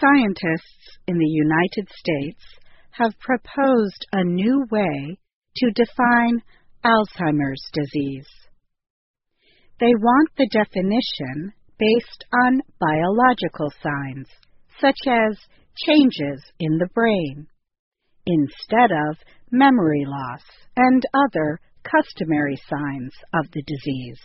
Scientists in the United States have proposed a new way to define Alzheimer's disease. They want the definition based on biological signs, such as changes in the brain, instead of memory loss and other customary signs of the disease.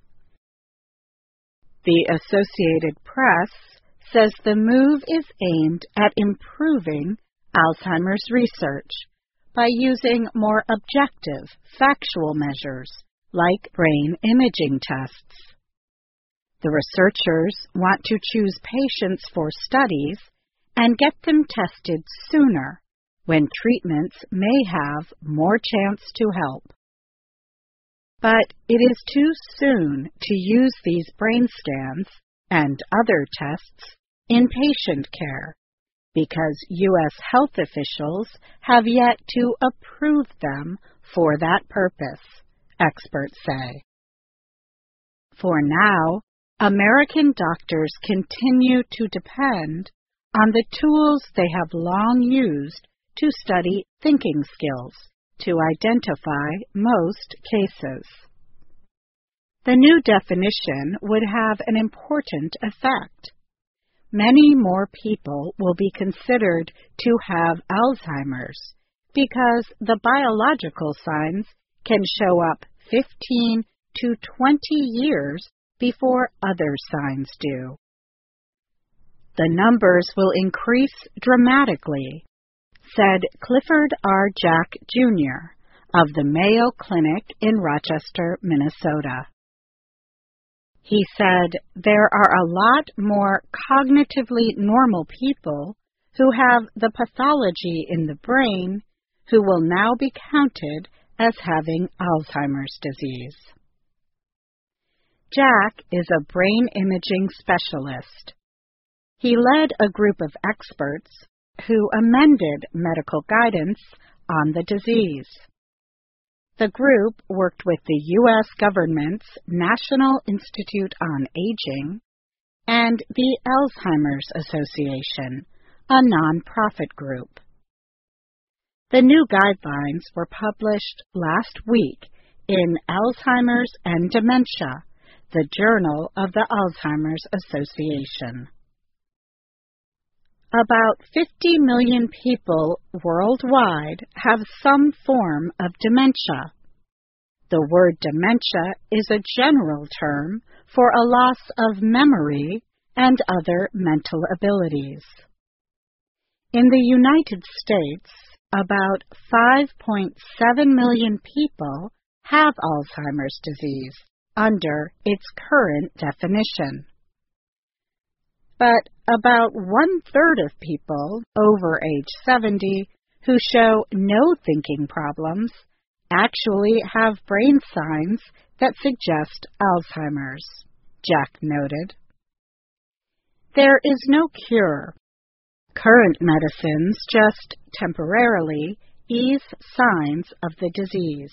The Associated Press says the move is aimed at improving Alzheimer's research by using more objective, factual measures like brain imaging tests. The researchers want to choose patients for studies and get them tested sooner, when treatments may have more chance to help. But it is too soon to use these brain scans and other tests in patient care, because U.S. health officials have yet to approve them for that purpose, experts say. For now, American doctors continue to depend on the tools they have long used to study thinking skills to identify most cases. The new definition would have an important effect. Many more people will be considered to have Alzheimer's because the biological signs can show up 15 to 20 years before other signs do. The numbers will increase dramatically, said Clifford R. Jack, Jr. of the Mayo Clinic in Rochester, Minnesota. He said there are a lot more cognitively normal people who have the pathology in the brain who will now be counted as having Alzheimer's disease. Jack is a brain imaging specialist. He led a group of experts who amended medical guidance on the disease. The group worked with the U.S. government's National Institute on Aging and the Alzheimer's Association, a nonprofit group. The new guidelines were published last week in Alzheimer's and Dementia, the Journal of the Alzheimer's Association. About 50 million people worldwide have some form of dementia. The word dementia is a general term for a loss of memory and other mental abilities. In the United States, about 5.7 million people have Alzheimer's disease under its current definition. But about 1/3 of people over age 70 who show no thinking problems actually have brain signs that suggest Alzheimer's, Jack noted. There is no cure. Current medicines just temporarily ease signs of the disease.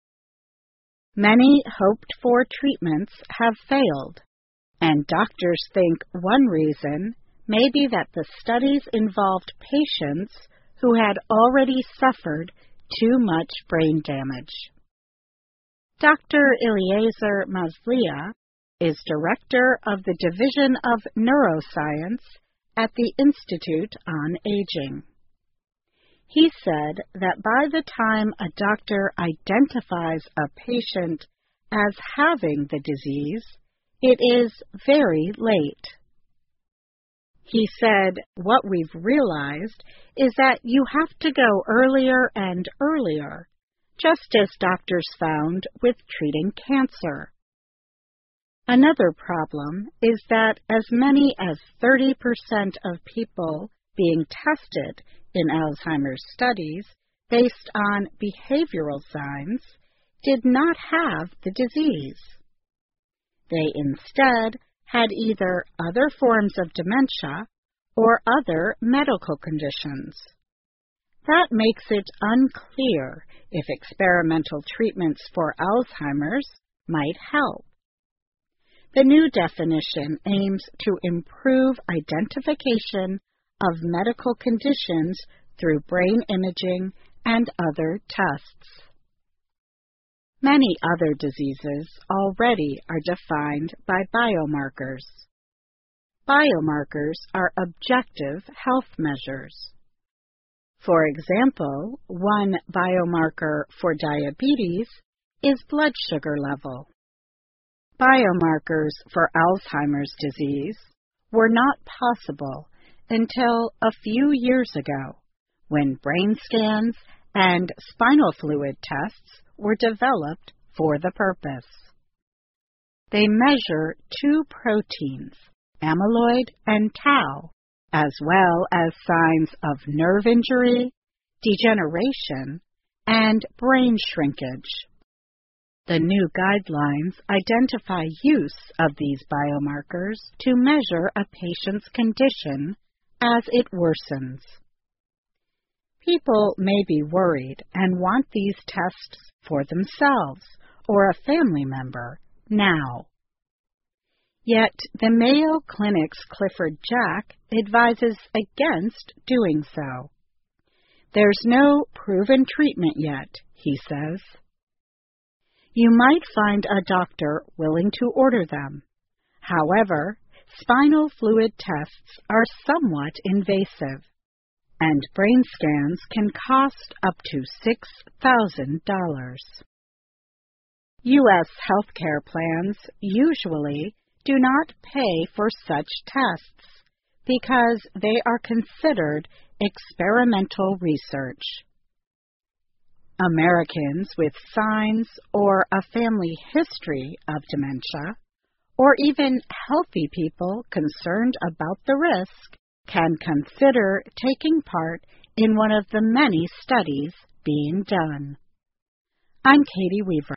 Many hoped-for treatments have failed, and doctors think one reason may be that the studies involved patients who had already suffered too much brain damage. Dr. Eliezer Maslia is director of the Division of Neuroscience at the Institute on Aging. He said that by the time a doctor identifies a patient as having the disease, it is very late. He said, what we've realized is that you have to go earlier and earlier, just as doctors found with treating cancer. Another problem is that as many as 30% of people being tested in Alzheimer's studies based on behavioral signs did not have the disease. They instead had either other forms of dementia or other medical conditions. That makes it unclear if experimental treatments for Alzheimer's might help. The new definition aims to improve identification of medical conditions through brain imaging and other tests. Many other diseases already are defined by biomarkers. Biomarkers are objective health measures. For example, one biomarker for diabetes is blood sugar level. Biomarkers for Alzheimer's disease were not possible until a few years ago, when brain scans and spinal fluid tests were developed for the purpose. They measure two proteins, amyloid and tau, as well as signs of nerve injury, degeneration, and brain shrinkage. The new guidelines identify use of these biomarkers to measure a patient's condition as it worsens. People may be worried and want these tests for themselves or a family member now. Yet the Mayo Clinic's Clifford Jack advises against doing so. There's no proven treatment yet, he says. You might find a doctor willing to order them. However, spinal fluid tests are somewhat invasive, and brain scans can cost up to $6,000. U.S. healthcare plans usually do not pay for such tests because they are considered experimental research. Americans with signs or a family history of dementia, or even healthy people concerned about the risk, can consider taking part in one of the many studies being done. I'm Katie Weaver.